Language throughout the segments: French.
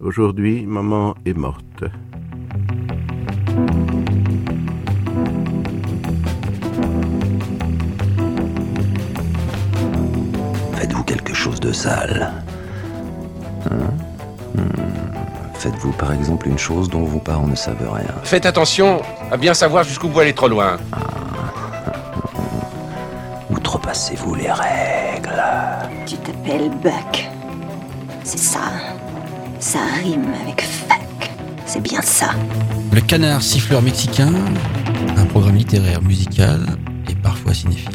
Aujourd'hui, maman est morte. Faites-vous quelque chose de sale? Faites-vous par exemple une chose dont vos parents ne savent rien? Faites attention à bien savoir jusqu'où vous allez trop loin. Outrepassez-vous les règles? Tu t'appelles Buck. C'est ça. Ça rime avec fuck. C'est bien ça. Le Canard siffleur mexicain, un programme littéraire, musical et parfois cinéphile.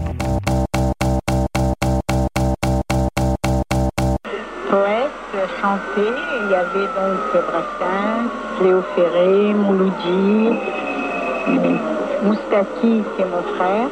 Poète, chanté, il y avait donc Brassens, Léo Ferré, Mouloudji, Moustaki, c'est mon frère.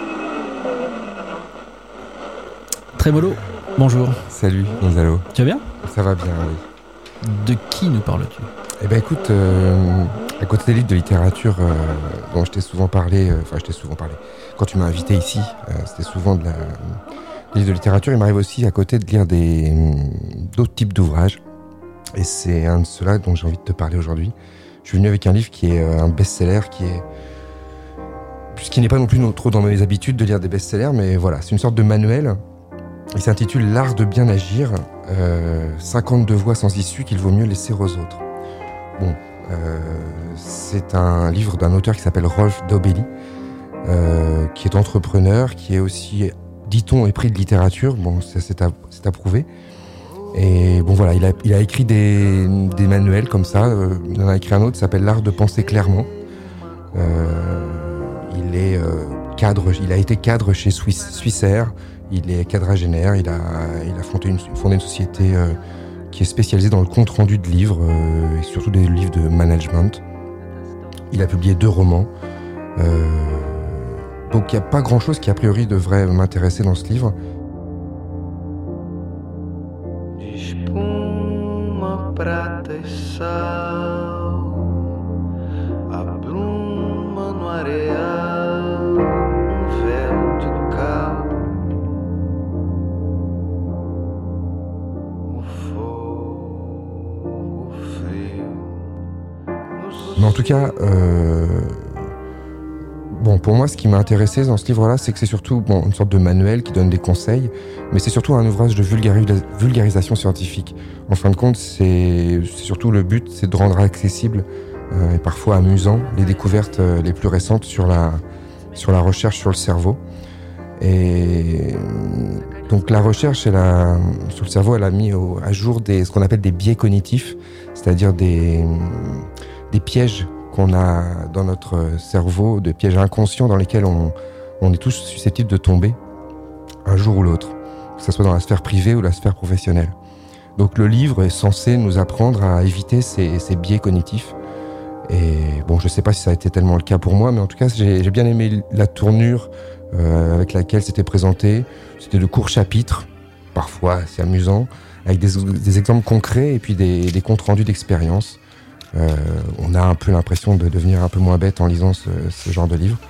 Trémolo, bonjour. Salut Gonzalo. Tu vas bien? Ça va bien, oui. De qui nous parles-tu? Eh ben écoute, à côté des livres de littérature dont je t'ai souvent parlé, quand tu m'as invité ici, c'était souvent des livres de littérature. Il m'arrive aussi à côté de lire d'autres types d'ouvrages. Et c'est un de ceux-là dont j'ai envie de te parler aujourd'hui. Je suis venu avec un livre qui est un best-seller, puisqu'il n'est pas non plus trop dans mes habitudes de lire des best-sellers, mais voilà, c'est une sorte de manuel. Il s'intitule L'art de bien agir, 52 voies sans issue qu'il vaut mieux laisser aux autres. Bon, c'est un livre d'un auteur qui s'appelle Rolf Dobelli, qui est entrepreneur, qui est aussi, dit-on, épris de littérature. Bon, c'est à prouver. Et bon voilà, il a écrit des manuels comme ça. Il en a écrit un autre qui s'appelle L'art de penser clairement. Il est cadre, il a été cadre chez Swissair. Il est quadragénaire, il a fondé une société qui est spécialisée dans le compte-rendu de livres, et surtout des livres de management. Il a publié 2 romans. Donc il n'y a pas grand-chose qui a priori devrait m'intéresser dans ce livre. Mais en tout cas, pour moi, ce qui m'a intéressé dans ce livre-là, c'est que c'est surtout une sorte de manuel qui donne des conseils, mais c'est surtout un ouvrage de vulgarisation scientifique. En fin de compte, c'est surtout le but, c'est de rendre accessible et parfois amusant les découvertes les plus récentes sur la recherche sur le cerveau. Et donc la recherche sur le cerveau, elle a mis à jour ce qu'on appelle des biais cognitifs, c'est-à-dire des pièges qu'on a dans notre cerveau, des pièges inconscients dans lesquels on est tous susceptibles de tomber un jour ou l'autre, que ce soit dans la sphère privée ou la sphère professionnelle. Donc le livre est censé nous apprendre à éviter ces biais cognitifs. Et bon, je sais pas si ça a été tellement le cas pour moi, mais en tout cas, j'ai bien aimé la tournure avec laquelle c'était présenté. C'était de courts chapitres, parfois assez amusants, avec des exemples concrets et puis des comptes rendus d'expérience. On a un peu l'impression de devenir un peu moins bête en lisant ce genre de livre.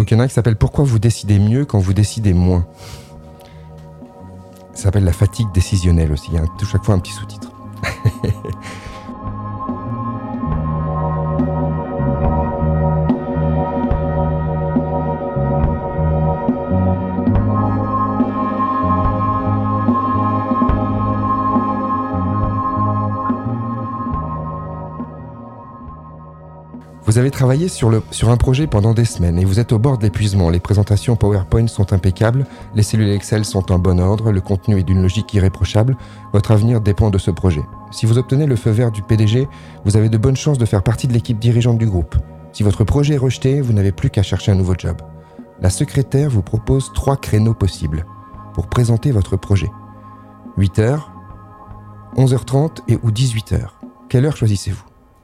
Donc il y en a un qui s'appelle « Pourquoi vous décidez mieux quand vous décidez moins ?» Ça s'appelle la fatigue décisionnelle aussi, il y a chaque fois un petit sous-titre. Vous avez travaillé sur un projet pendant des semaines et vous êtes au bord de l'épuisement. Les présentations PowerPoint sont impeccables, les cellules Excel sont en bon ordre, le contenu est d'une logique irréprochable. Votre avenir dépend de ce projet. Si vous obtenez le feu vert du PDG, vous avez de bonnes chances de faire partie de l'équipe dirigeante du groupe. Si votre projet est rejeté, vous n'avez plus qu'à chercher un nouveau job. La secrétaire vous propose 3 créneaux possibles pour présenter votre projet. 8h, 11h30 et ou 18h. Quelle heure choisissez-vous ?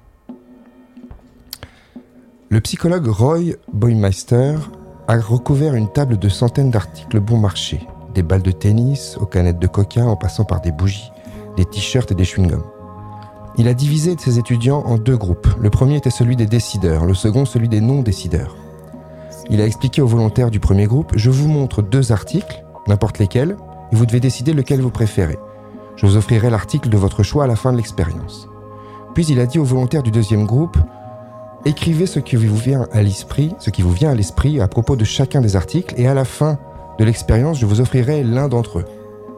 Le psychologue Roy Baumeister a recouvert une table de centaines d'articles bon marché, des balles de tennis, aux canettes de coca en passant par des bougies, des t-shirts et des chewing-gums. Il a divisé ses étudiants en 2 groupes. Le premier était celui des décideurs, le second celui des non-décideurs. Il a expliqué aux volontaires du premier groupe « Je vous montre 2 articles, n'importe lesquels, et vous devez décider lequel vous préférez. Je vous offrirai l'article de votre choix à la fin de l'expérience. » Puis il a dit aux volontaires du deuxième groupe « Écrivez ce qui vous vient à l'esprit à propos de chacun des articles et à la fin de l'expérience, je vous offrirai l'un d'entre eux. »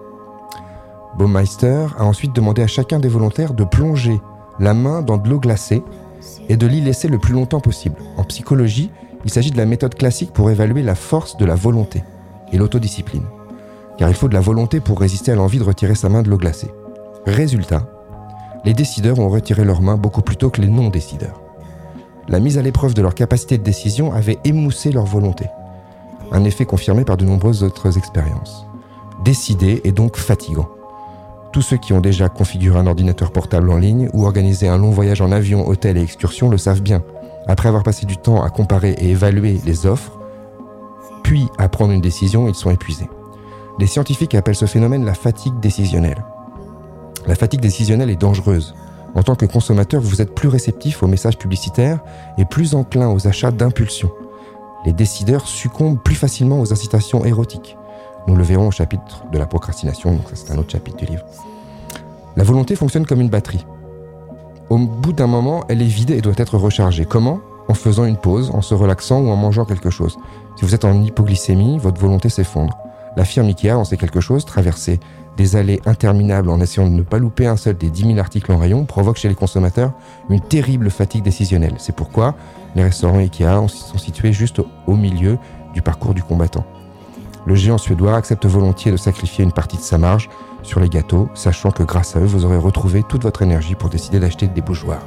Baumeister a ensuite demandé à chacun des volontaires de plonger la main dans de l'eau glacée et de l'y laisser le plus longtemps possible. En psychologie, il s'agit de la méthode classique pour évaluer la force de la volonté et l'autodiscipline. Car il faut de la volonté pour résister à l'envie de retirer sa main de l'eau glacée. Résultat, les décideurs ont retiré leurs mains beaucoup plus tôt que les non-décideurs. La mise à l'épreuve de leur capacité de décision avait émoussé leur volonté. Un effet confirmé par de nombreuses autres expériences. Décider est donc fatigant. Tous ceux qui ont déjà configuré un ordinateur portable en ligne ou organisé un long voyage en avion, hôtel et excursion le savent bien. Après avoir passé du temps à comparer et évaluer les offres, puis à prendre une décision, ils sont épuisés. Les scientifiques appellent ce phénomène la fatigue décisionnelle. La fatigue décisionnelle est dangereuse. En tant que consommateur, vous êtes plus réceptif aux messages publicitaires et plus enclin aux achats d'impulsion. Les décideurs succombent plus facilement aux incitations érotiques. Nous le verrons au chapitre de la procrastination, donc ça c'est un autre chapitre du livre. La volonté fonctionne comme une batterie. Au bout d'un moment, elle est vidée et doit être rechargée. Comment ? En faisant une pause, en se relaxant ou en mangeant quelque chose. Si vous êtes en hypoglycémie, votre volonté s'effondre. La firme Ikea en sait quelque chose, traverser des allées interminables en essayant de ne pas louper un seul des 10 000 articles en rayon provoque chez les consommateurs une terrible fatigue décisionnelle. C'est pourquoi les restaurants Ikea sont situés juste au milieu du parcours du combattant. Le géant suédois accepte volontiers de sacrifier une partie de sa marge sur les gâteaux, sachant que grâce à eux, vous aurez retrouvé toute votre énergie pour décider d'acheter des bougeoirs.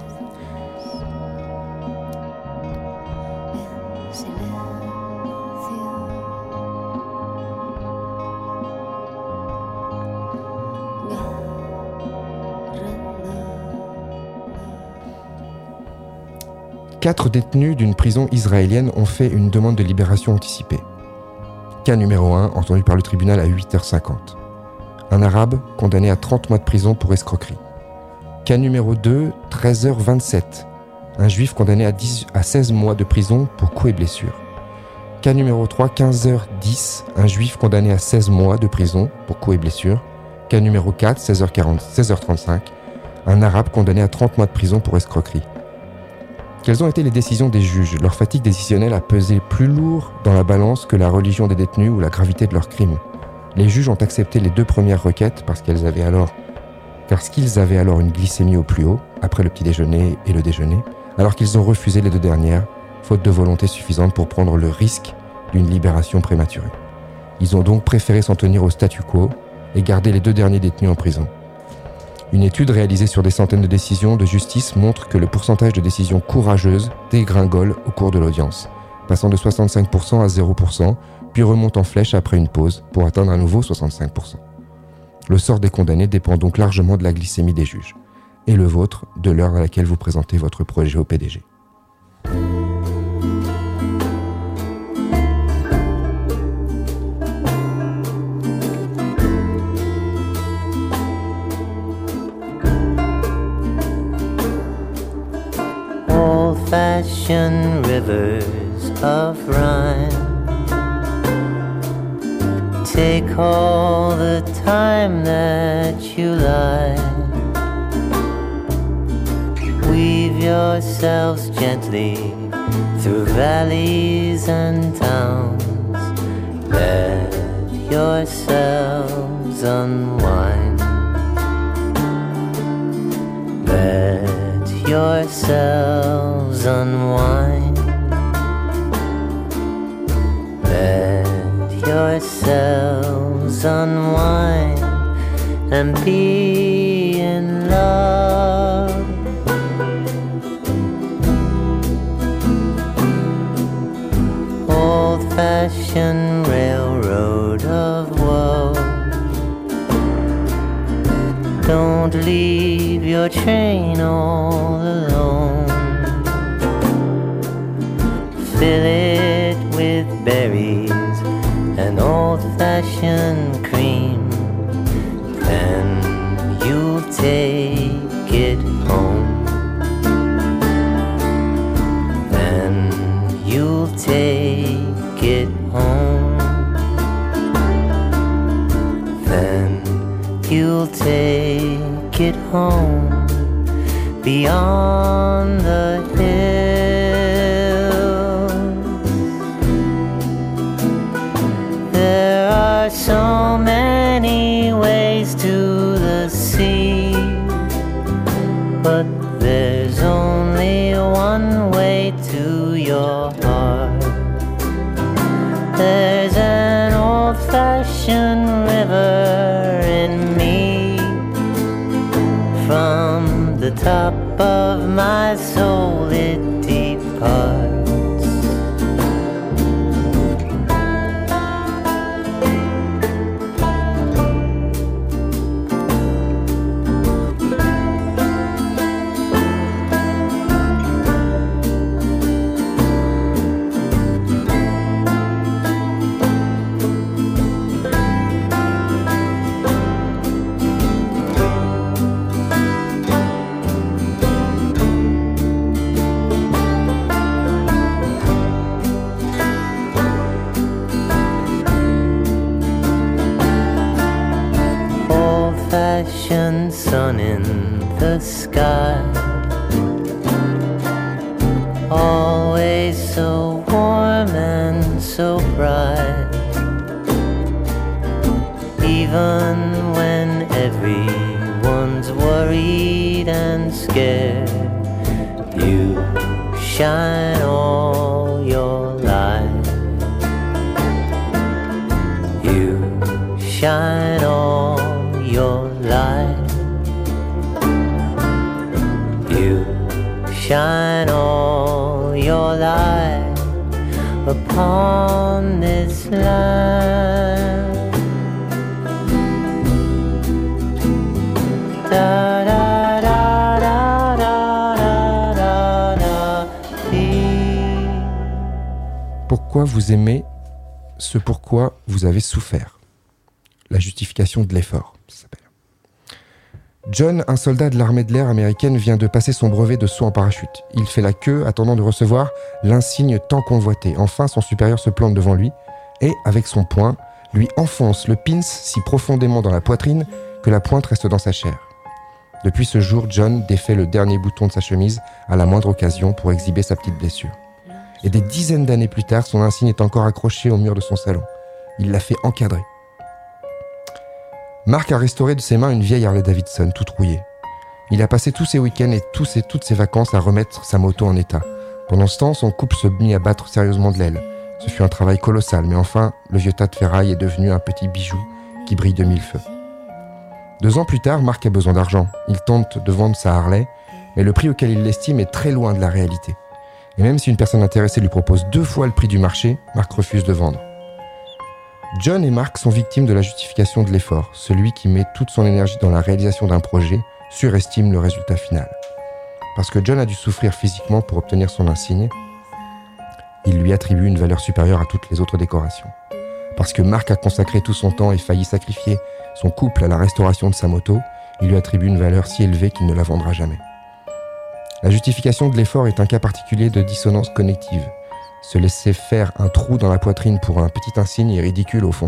Quatre détenus d'une prison israélienne ont fait une demande de libération anticipée. Cas numéro 1, entendu par le tribunal à 8h50. Un arabe condamné à 30 mois de prison pour escroquerie. Cas numéro 2, 13h27. Un juif condamné à 16 mois de prison pour coups et blessures. Cas numéro 3, 15h10. Un juif condamné à 16 mois de prison pour coups et blessures. Cas numéro 4, 16h35. Un arabe condamné à 30 mois de prison pour escroquerie. Quelles ont été les décisions des juges ? Leur fatigue décisionnelle a pesé plus lourd dans la balance que la religion des détenus ou la gravité de leurs crimes. Les juges ont accepté les 2 premières requêtes parce qu'ils avaient alors une glycémie au plus haut, après le petit déjeuner et le déjeuner, alors qu'ils ont refusé les 2 dernières, faute de volonté suffisante pour prendre le risque d'une libération prématurée. Ils ont donc préféré s'en tenir au statu quo et garder les 2 derniers détenus en prison. Une étude réalisée sur des centaines de décisions de justice montre que le pourcentage de décisions courageuses dégringole au cours de l'audience, passant de 65% à 0%, puis remonte en flèche après une pause pour atteindre à nouveau 65%. Le sort des condamnés dépend donc largement de la glycémie des juges, et le vôtre de l'heure à laquelle vous présentez votre projet au PDG. Old-fashioned rivers of rhyme Take all the time that you like. Weave yourselves gently through valleys and towns. Let yourselves unwind. Let yourselves unwind. Let yourselves unwind and be in love. Old-fashioned railroad of woe. Don't leave your train all alone. Fill it with berries and old-fashioned cream. Then you'll take it home. Then you'll take it home. Then you'll take it home beyond the hills. There are so many ways to the sea, but there's only one way to your heart. There's an old-fashioned river in me. From the top of my soul it departs. Old-fashioned sun in the sky, always so warm and so bright. Even when everyone's worried and scared, you shine all your light. You shine all your light. You shine all your light upon this land. Da da da da da da da dee. Pourquoi vous aimez ce pourquoi vous avez souffert? La justification de l'effort, ça s'appelle. John, un soldat de l'armée de l'air américaine, vient de passer son brevet de saut en parachute. Il fait la queue, attendant de recevoir l'insigne tant convoité. Enfin, son supérieur se plante devant lui et, avec son poing, lui enfonce le pins si profondément dans la poitrine que la pointe reste dans sa chair. Depuis ce jour, John défait le dernier bouton de sa chemise à la moindre occasion pour exhiber sa petite blessure. Et des dizaines d'années plus tard, son insigne est encore accroché au mur de son salon. Il l'a fait encadrer. Mark a restauré de ses mains une vieille Harley Davidson, toute rouillée. Il a passé tous ses week-ends et toutes ses vacances à remettre sa moto en état. Pendant ce temps, son couple se mit à battre sérieusement de l'aile. Ce fut un travail colossal, mais enfin, le vieux tas de ferraille est devenu un petit bijou qui brille de mille feux. 2 ans plus tard, Mark a besoin d'argent. Il tente de vendre sa Harley, mais le prix auquel il l'estime est très loin de la réalité. Et même si une personne intéressée lui propose 2 fois le prix du marché, Mark refuse de vendre. John et Mark sont victimes de la justification de l'effort. Celui qui met toute son énergie dans la réalisation d'un projet surestime le résultat final. Parce que John a dû souffrir physiquement pour obtenir son insigne, il lui attribue une valeur supérieure à toutes les autres décorations. Parce que Mark a consacré tout son temps et failli sacrifier son couple à la restauration de sa moto, il lui attribue une valeur si élevée qu'il ne la vendra jamais. La justification de l'effort est un cas particulier de dissonance cognitive. Se laisser faire un trou dans la poitrine pour un petit insigne est ridicule au fond.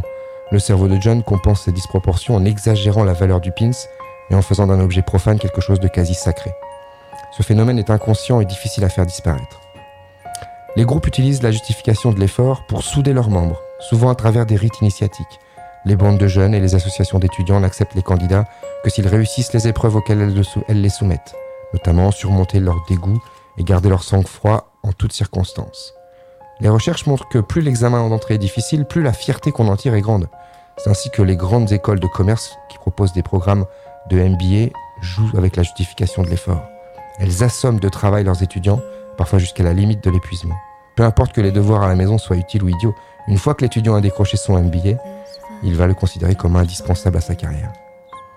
Le cerveau de John compense ces disproportions en exagérant la valeur du pins et en faisant d'un objet profane quelque chose de quasi sacré. Ce phénomène est inconscient et difficile à faire disparaître. Les groupes utilisent la justification de l'effort pour souder leurs membres, souvent à travers des rites initiatiques. Les bandes de jeunes et les associations d'étudiants n'acceptent les candidats que s'ils réussissent les épreuves auxquelles elles les soumettent, notamment surmonter leur dégoût et garder leur sang-froid en toutes circonstances. Les recherches montrent que plus l'examen d'entrée est difficile, plus la fierté qu'on en tire est grande. C'est ainsi que les grandes écoles de commerce qui proposent des programmes de MBA jouent avec la justification de l'effort. Elles assomment de travail leurs étudiants, parfois jusqu'à la limite de l'épuisement. Peu importe que les devoirs à la maison soient utiles ou idiots, une fois que l'étudiant a décroché son MBA, il va le considérer comme indispensable à sa carrière. Pourquoi ?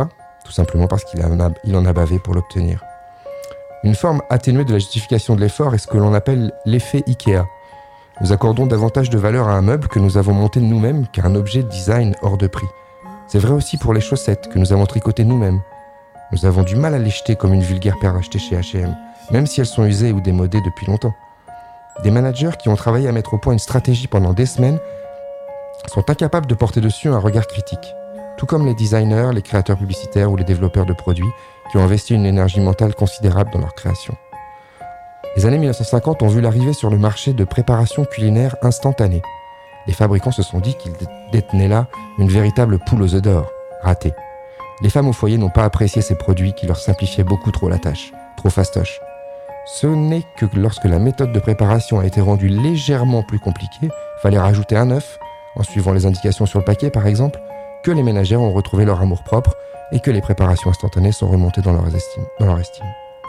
Tout simplement parce qu'il en a bavé pour l'obtenir. Une forme atténuée de la justification de l'effort est ce que l'on appelle l'effet Ikea. Nous accordons davantage de valeur à un meuble que nous avons monté nous-mêmes qu'à un objet de design hors de prix. C'est vrai aussi pour les chaussettes que nous avons tricotées nous-mêmes. Nous avons du mal à les jeter comme une vulgaire paire achetée chez H&M, même si elles sont usées ou démodées depuis longtemps. Des managers qui ont travaillé à mettre au point une stratégie pendant des semaines sont incapables de porter dessus un regard critique. Tout comme les designers, les créateurs publicitaires ou les développeurs de produits qui ont investi une énergie mentale considérable dans leur création. Les années 1950 ont vu l'arrivée sur le marché de préparation culinaire instantanée. Les fabricants se sont dit qu'ils détenaient là une véritable poule aux œufs d'or, ratée. Les femmes au foyer n'ont pas apprécié ces produits qui leur simplifiaient beaucoup trop la tâche, trop fastoche. Ce n'est que lorsque la méthode de préparation a été rendue légèrement plus compliquée, fallait rajouter un œuf, en suivant les indications sur le paquet par exemple, que les ménagères ont retrouvé leur amour-propre et que les préparations instantanées sont remontées dans leur estime.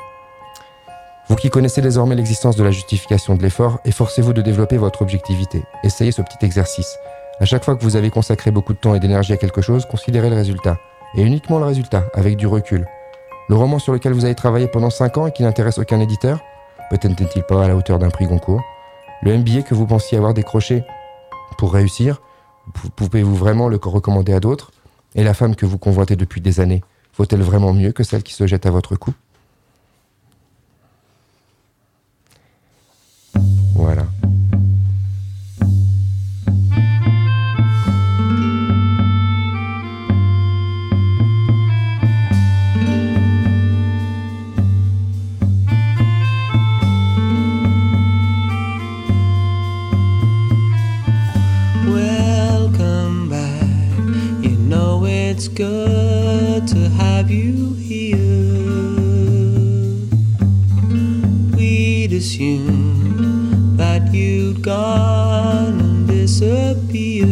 Vous qui connaissez désormais l'existence de la justification de l'effort, efforcez-vous de développer votre objectivité. Essayez ce petit exercice. À chaque fois que vous avez consacré beaucoup de temps et d'énergie à quelque chose, considérez le résultat. Et uniquement le résultat, avec du recul. Le roman sur lequel vous avez travaillé pendant 5 ans et qui n'intéresse aucun éditeur, peut-être n'est-il pas à la hauteur d'un prix Goncourt. Le MBA que vous pensiez avoir décroché pour réussir, pouvez-vous vraiment le recommander à d'autres ? Et la femme que vous convoitez depuis des années, vaut-elle vraiment mieux que celle qui se jette à votre cou ? Voilà. Welcome back. You know it's good to have you here. We'd assume that you'd gone and disappeared.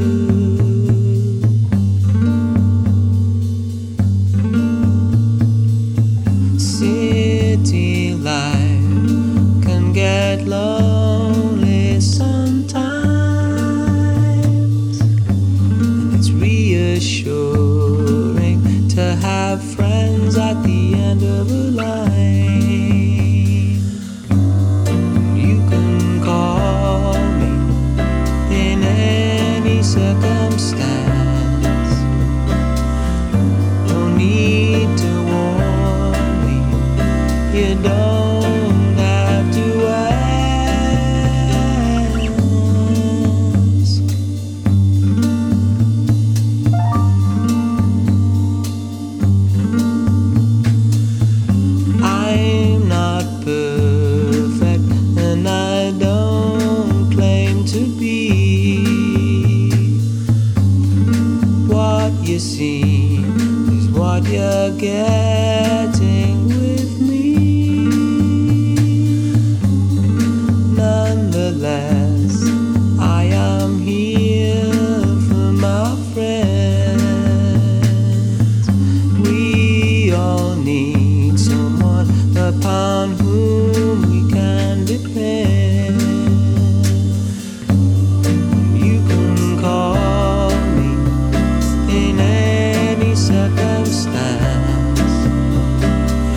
City life can get lonely sometimes, and it's reassuring to have friends at the end of a line. Circumstance, no need to warn me. You don't have to ask. I'm not perfect, and I don't claim to be. You see is what you're getting with me. Nonetheless, I am here for my friends. We all need someone upon whom we can depend. You can call circumstance,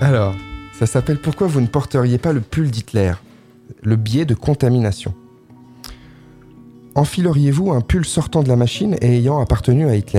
Alors, ça s'appelle « Pourquoi vous ne porteriez pas le pull d'Hitler ?» Le biais de contamination. Enfileriez-vous un pull sortant de la machine et ayant appartenu à Hitler ?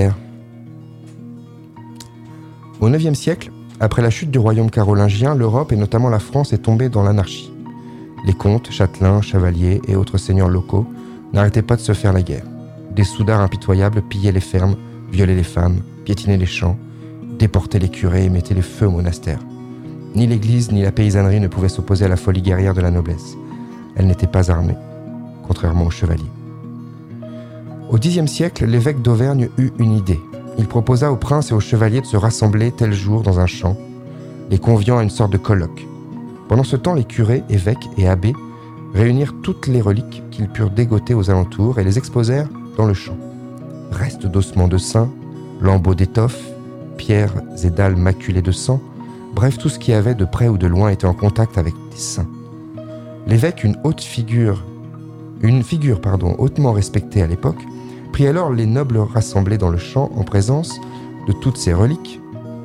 Au IXe siècle, après la chute du royaume carolingien, l'Europe et notamment la France est tombée dans l'anarchie. Les comtes, châtelains, chevaliers et autres seigneurs locaux n'arrêtaient pas de se faire la guerre. Des soudards impitoyables pillaient les fermes, violaient les femmes, piétinaient les champs, déportaient les curés et mettaient le feu au monastère. Ni l'église ni la paysannerie ne pouvaient s'opposer à la folie guerrière de la noblesse. Elle n'était pas armée, contrairement aux chevaliers. Au Xe siècle, l'évêque d'Auvergne eut une idée. Il proposa aux princes et aux chevaliers de se rassembler tel jour dans un champ, les conviant à une sorte de colloque. Pendant ce temps, les curés, évêques et abbés réunirent toutes les reliques qu'ils purent dégoter aux alentours et les exposèrent dans le champ. Restes d'ossements de saints, lambeaux d'étoffe, pierres et dalles maculées de sang, bref, tout ce qui avait de près ou de loin été en contact avec des saints. L'évêque, une figure hautement respectée à l'époque, prit alors les nobles rassemblés dans le champ en présence de toutes ces reliques.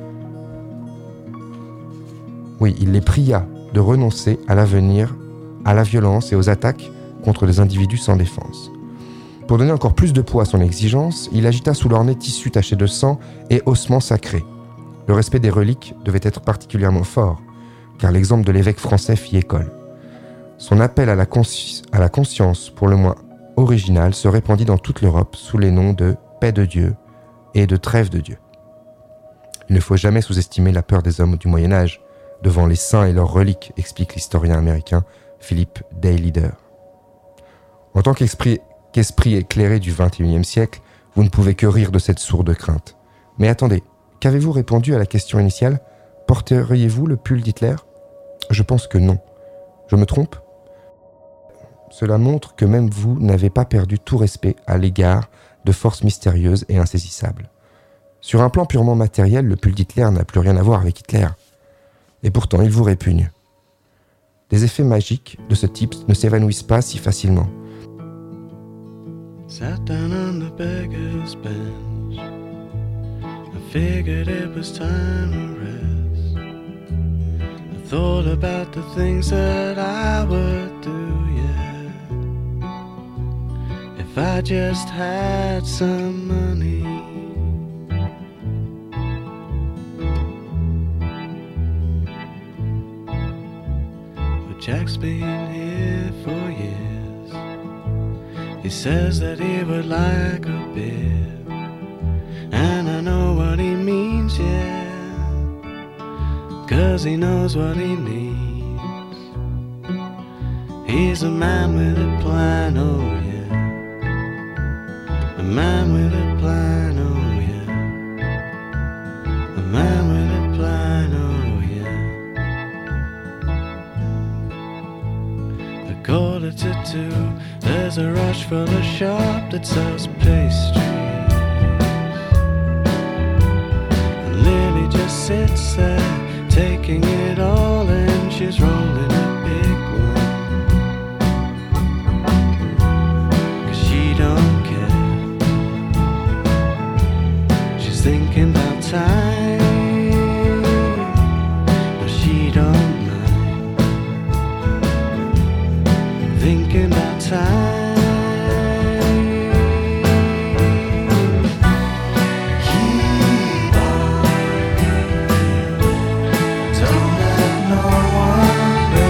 Oui, il les pria de renoncer à l'avenir, à la violence et aux attaques contre des individus sans défense. Pour donner encore plus de poids à son exigence, il agita sous leur nez tissus tachés de sang et ossements sacrés. Le respect des reliques devait être particulièrement fort, car l'exemple de l'évêque français fit école. Son appel à la conscience, pour le moins original, se répandit dans toute l'Europe sous les noms de paix de Dieu et de trêve de Dieu. Il ne faut jamais sous-estimer la peur des hommes du Moyen-Âge devant les saints et leurs reliques, explique l'historien américain Philip Day-Leader. En tant qu'esprit éclairé du XXIe siècle, vous ne pouvez que rire de cette sourde crainte. Mais attendez, qu'avez-vous répondu à la question initiale ? Porteriez-vous le pull d'Hitler ? Je pense que non. Je me trompe ? Cela montre que même vous n'avez pas perdu tout respect à l'égard de forces mystérieuses et insaisissables. Sur un plan purement matériel, le pull d'Hitler n'a plus rien à voir avec Hitler. Et pourtant, il vous répugne. Des effets magiques de ce type ne s'évanouissent pas si facilement. Sat down on the beggar's bench. I figured it was time to rest. I thought about the things that I would do, yeah. If I just had some money. But Jack's been here for years. He says that he would like a beer, and I know what he means, yeah, 'cause he knows what he needs. He's a man with a plan, oh yeah, a man with a plan, oh yeah, a man with a plan, oh yeah. A 1:45, there's a rush for the shop that sells pastries, and Lily just sits there taking it all in. She's rolling a big one, 'cause she don't care. She's thinking about time, but she don't mind. Thinking about time. Don't let no one break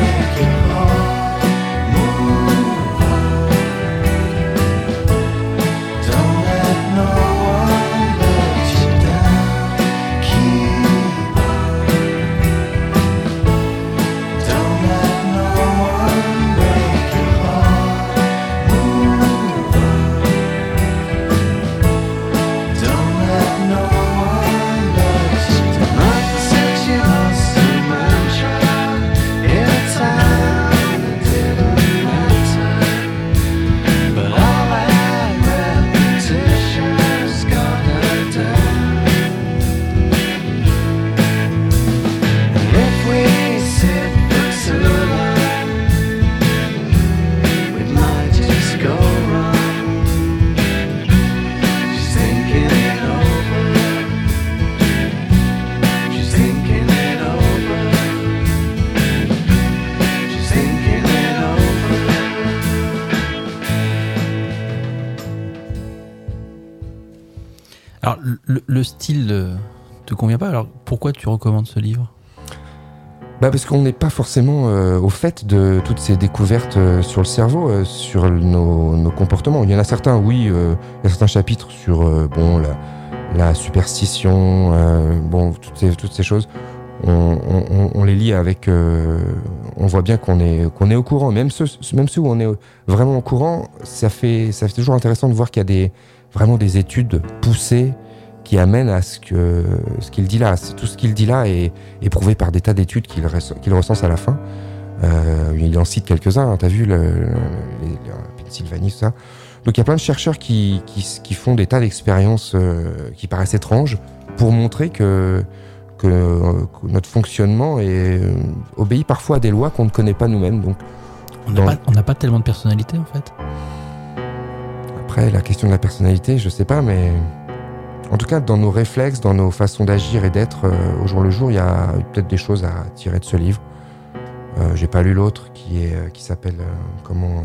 le style te convient pas. Alors pourquoi tu recommandes ce livre ? Parce qu'on n'est pas forcément au fait de toutes ces découvertes sur le cerveau, sur nos comportements. Il y en a certains, oui, il y a certains chapitres sur la superstition, toutes ces choses. On les lit avec, on voit bien qu'on est au courant. Même ceux où on est vraiment au courant, ça fait toujours intéressant de voir qu'il y a vraiment des études poussées qui amènent à ce qu'il dit là. Tout ce qu'il dit là est prouvé par des tas d'études qu'il recense à la fin. Il en cite quelques-uns, hein, t'as vu, la Pennsylvanie, tout ça. Donc il y a plein de chercheurs qui font des tas d'expériences qui paraissent étranges pour montrer que notre fonctionnement obéit parfois à des lois qu'on ne connaît pas nous-mêmes. Donc, on n'a pas tellement de personnalité, en fait. Après, la question de la personnalité, je sais pas, mais en tout cas, dans nos réflexes, dans nos façons d'agir et d'être au jour le jour, il y a peut-être des choses à tirer de ce livre. J'ai pas lu l'autre qui s'appelle comment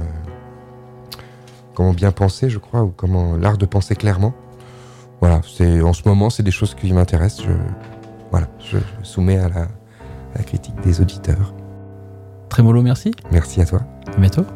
bien penser, je crois, ou comment l'art de penser clairement. Voilà, en ce moment, c'est des choses qui m'intéressent. Je soumets à la critique des auditeurs. Trémolo, merci. Merci à toi. À bientôt.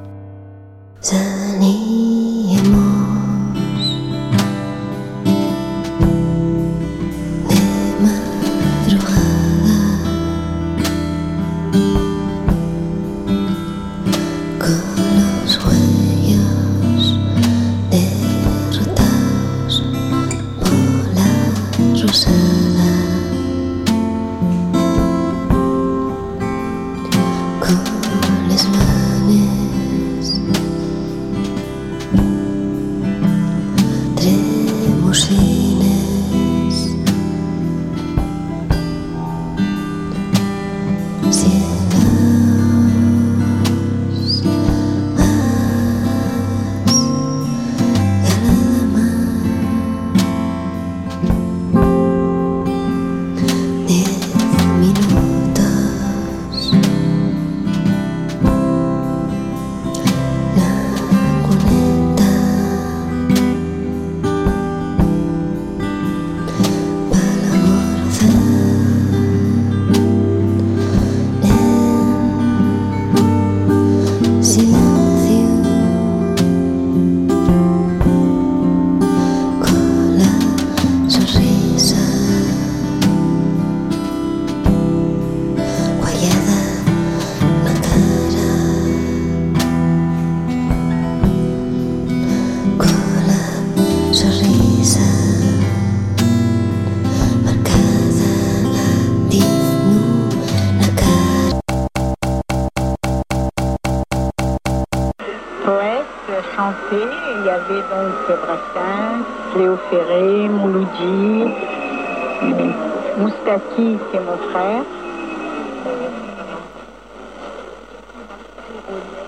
Il y avait donc Brassens, Léo Ferré, Mouloudji, Moustaki, c'est mon frère.